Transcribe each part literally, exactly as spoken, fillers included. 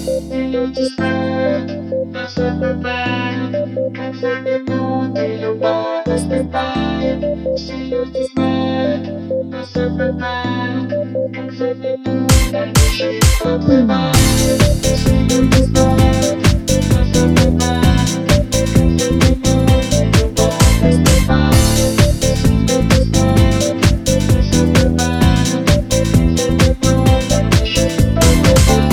Люди знают, но забывают, как за минуты любовь наступает. Все люди знают, но забывают, как за минуты жизнь проплывает. Все люди знают, но забывают, как за минуты любовь наступает. Все люди знают, но забывают, как за минуты жизнь проплывает.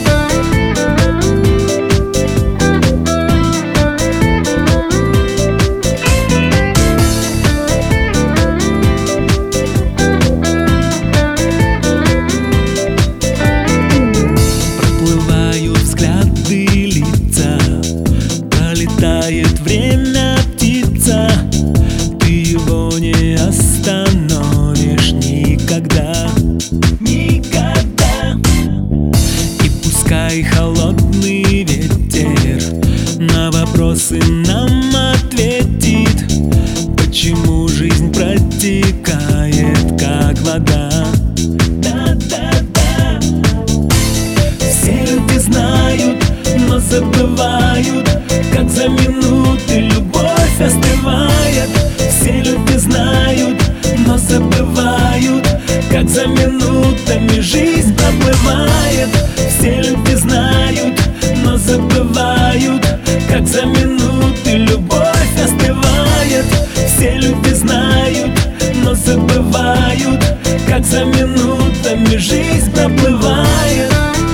Пролетает время, птица, ты его не остановишь никогда, никогда. И пускай холодный ветер на вопросы нам ответит, почему жизнь протекает, как вода. Да-да-да. Все люди знают, но забывают, как за минуты любовь остывает. Все люди знают, но забывают, как за минутами жизнь проплывает. Все люди знают, но забывают, как за минуты любовь остывает. Все люди знают, но забывают, как за минутами жизнь проплывает.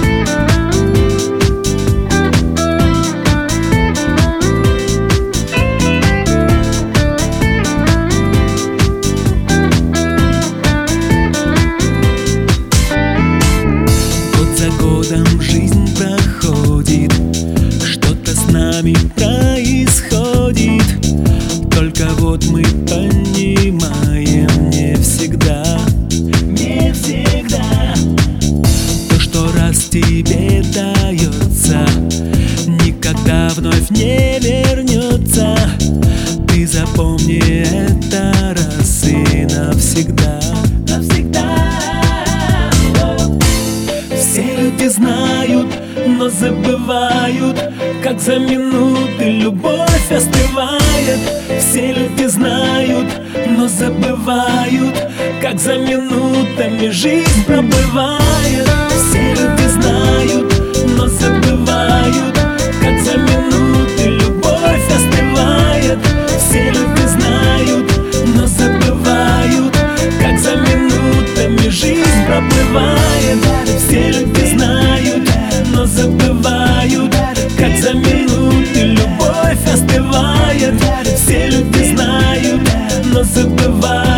Жизнь проходит, что-то с нами происходит, только вот мы понимаем не всегда, не всегда. То, что раз тебе дается, никогда вновь не вернется. Ты запомни это раз и навсегда, навсегда. Все люди знают, но забывают, как за минуты любовь остывает. Все люди знают, но забывают, как за минутами жизнь проплывает. Все люди знают, но забывают, как за минуты любовь остывает. Все люди знают, но забывают, как за минутами жизнь проплывает. Все люди знают, но забывают, как за минуты любовь остывает. Все люди знают, но забывают.